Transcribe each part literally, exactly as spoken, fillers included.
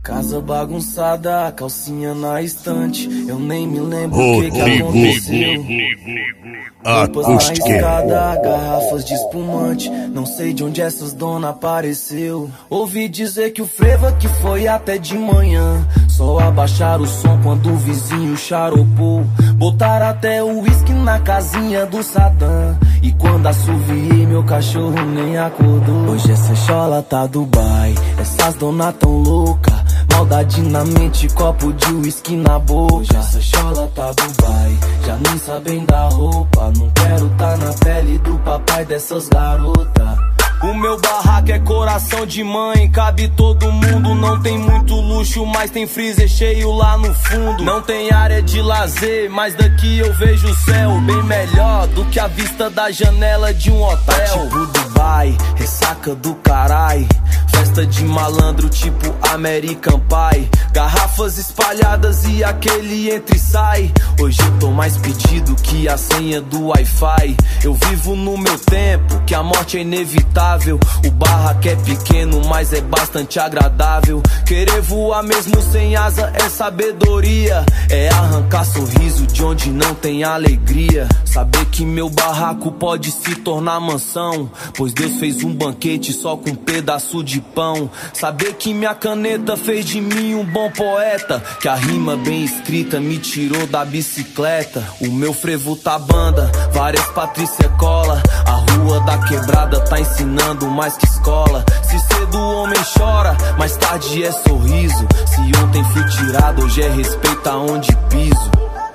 Casa bagunçada, calcinha na estante. Eu nem me lembro o que, que aconteceu. Roupas na escada, garrafas de espumante. Não sei de onde essas dona apareceu. Ouvi dizer que o frevo que foi até de manhã. Só abaixar o som quando o vizinho charopou. Botar até o uísque na casinha do Sadam. E quando assoviei, meu cachorro nem acordou. Hoje essa chola tá Dubai, essas dona tão louca. Maldade na mente, copo de uísque na boca. Hoje essa chola tá Dubai, já nem sabem da roupa. Não quero tá na pele do papai dessas garotas. O meu barraco é coração de mãe, cabe todo mundo. Não tem muito luxo, mas tem freezer cheio lá no fundo. Não tem área de lazer, mas daqui eu vejo o céu bem melhor do que a vista da janela de um hotel. Tá tipo Dubai, ressaca do carai. Festa de malandro tipo American Pie. Garrafas espalhadas e aquele entra e sai. Hoje eu tô mais pedido que a senha do Wi-Fi. Eu vivo no meu tempo, que a morte é inevitável. O barraco é pequeno, mas é bastante agradável. Querer voar mesmo sem asa é sabedoria. É arrancar sorriso de onde não tem alegria. Saber que meu barraco pode se tornar mansão, pois Deus fez um banquete só com um pedaço de pão. Saber que minha caneta fez de mim um bom poeta, que a rima bem escrita me tirou da bicicleta. O meu frevo tá banda, várias Patrícia cola. A rua da quebrada tá ensinando mais que escola. Se cedo o homem chora, mais tarde é sorriso. Se ontem fui tirado, hoje é respeito aonde piso.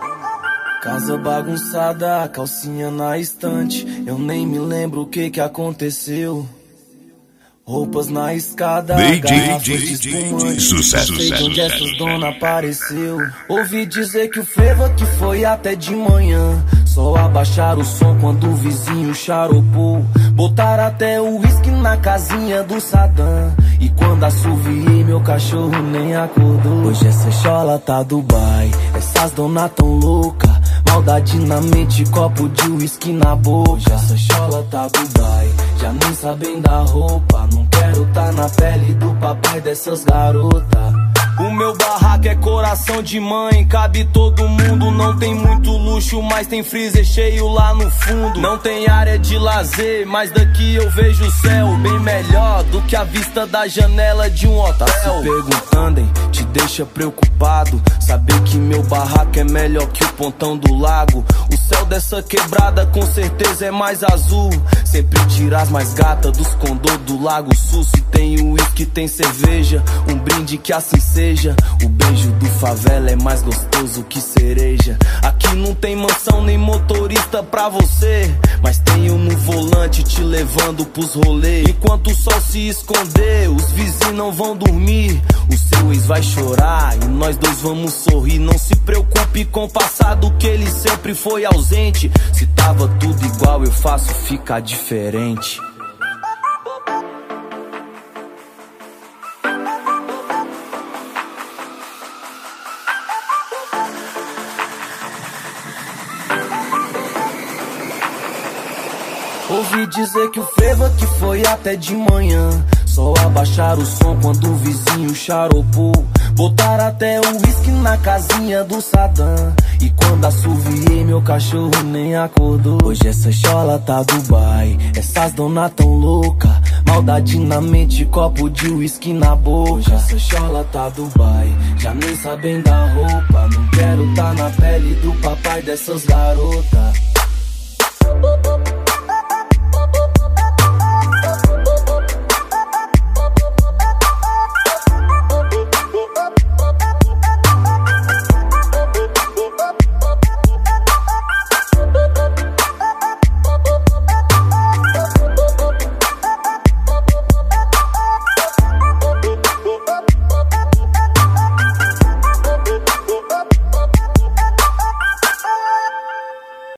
Casa bagunçada, calcinha na estante. Eu nem me lembro o que que aconteceu. Roupas na escada, garrafas de espumante. Sucesso, não sei de onde sucesso, essas dona apareceu. Ouvi dizer que o frevo que foi até de manhã. Só abaixar o som quando o vizinho charopou. Botar até o uísque na casinha do Sadam. E quando assoviei, meu cachorro nem acordou. Hoje essa chola tá Dubai, essas dona tão louca. Maldade na mente, copo de uísque na boca. Hoje essa chola tá Dubai, já nem sabem da roupa. Não quero tá na pele do papai dessas garotas. O meu barraco é coração de mãe, cabe todo mundo. Não tem muito luxo, mas tem freezer cheio lá no fundo. Não tem área de lazer, mas daqui eu vejo o céu bem melhor do que a vista da janela de um hotel. Tá se perguntando, hein? Te deixa preocupado saber que meu barraco é melhor que o pontão do lago. O céu dessa quebrada com certeza é mais azul. Sempre tira as mais gatas dos condô do Lago Sul. Se tem uísque, tem cerveja, um brinde que assim seja. O beijo do favela é mais gostoso que cereja. Aqui não tem mansão nem motorista pra você, mas tenho no volante te levando pros rolês. Enquanto o sol se esconder, os vizinhos não vão dormir. O seu ex vai chorar e nós dois vamos sorrir. Não se preocupe com o passado, que ele sempre foi ausente. Se tava tudo igual, eu faço ficar diferente. Ouvi dizer que o frevo que foi até de manhã. Só abaixar o som quando o vizinho charopou. Botar até o uísque na casinha do Sadam. E quando assoviei, meu cachorro nem acordou. Hoje essa chola tá Dubai, essas dona tão louca. Maldade na mente, copo de uísque na boca. Hoje essa chola tá Dubai, já nem sabem da roupa. Não quero tá na pele do papai dessas garotas.